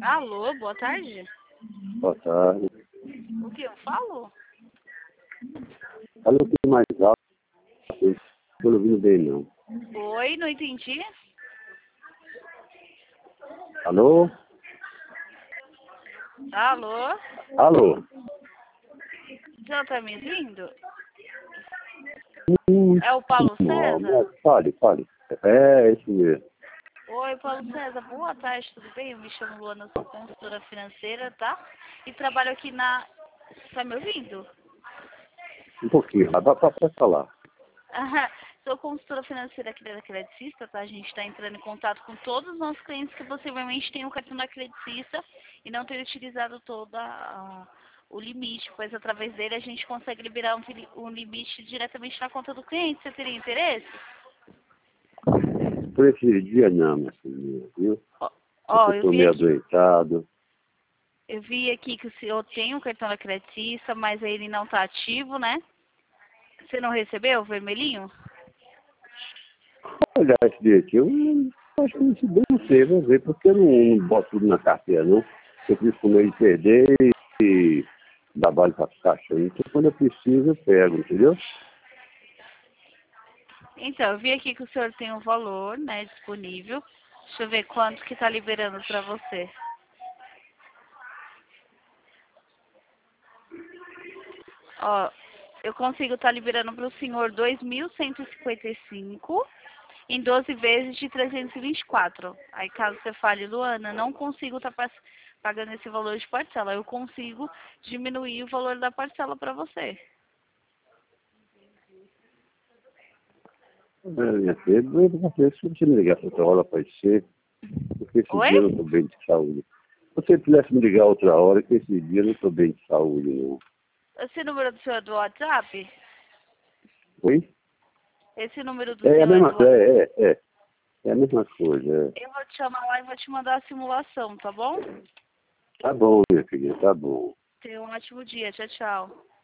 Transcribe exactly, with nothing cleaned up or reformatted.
Alô, boa tarde. Boa tarde. O que eu falo? Fala um pouquinho mais alto, eu não estou ouvindo bem não. Oi, não entendi. Alô? Alô? Alô? Já tá me ouvindo? Hum, É o Paulo não, César? mas fale, fale. É, é isso mesmo. Oi, Paulo César, boa tarde, tudo bem? Eu me chamo Luana, sou consultora financeira, tá? E trabalho aqui na... Tá me ouvindo? Um pouquinho, mas dá para falar. Ah, sou consultora financeira aqui da Credicista, tá? A gente está entrando em contato com todos os nossos clientes que possivelmente têm o cartão da Credicista e não têm utilizado todo a, o limite, pois através dele a gente consegue liberar um, li- um limite diretamente na conta do cliente. Você teria interesse? Por esse dia não, minha filha, viu? Ó, Porque ó, eu eu estou vi meio aqui, adoentado. eu vi aqui que o senhor tem o cartão da Credicista, mas ele não está ativo, né? Você não recebeu o vermelhinho? Vou olhar esse dia aqui, eu acho que isso bem não sei, vou ver, porque eu não, não boto tudo na carteira, não. Eu preciso com medo de perder e dar vale para caixa. Então, quando eu preciso, eu pego, entendeu? Então, eu vi aqui que o senhor tem um valor, né, disponível. Deixa eu ver quanto que tá liberando para você. Ó, eu consigo estar liberando para o senhor dois mil cento e cinquenta e cinco em doze vezes de trezentos e vinte e quatro. Aí, caso você fale, Luana, não consigo estar pagando esse valor de parcela, eu consigo diminuir o valor da parcela para você. É, minha filha, eu vou fazer, se você me ligar outra hora, pode ser, porque esse dia eu não Oi? estou bem de saúde. Se você pudesse me ligar outra hora, que esse dia eu não estou bem de saúde, não. Esse número do senhor é do WhatsApp? Oi? Esse número do É a senhor é mesma do coisa, WhatsApp? é, é, é, é a mesma coisa. É. Eu vou te chamar lá e vou te mandar a simulação, tá bom? Tá bom, minha filha, tá bom. Tenha um ótimo dia. Tchau, tchau.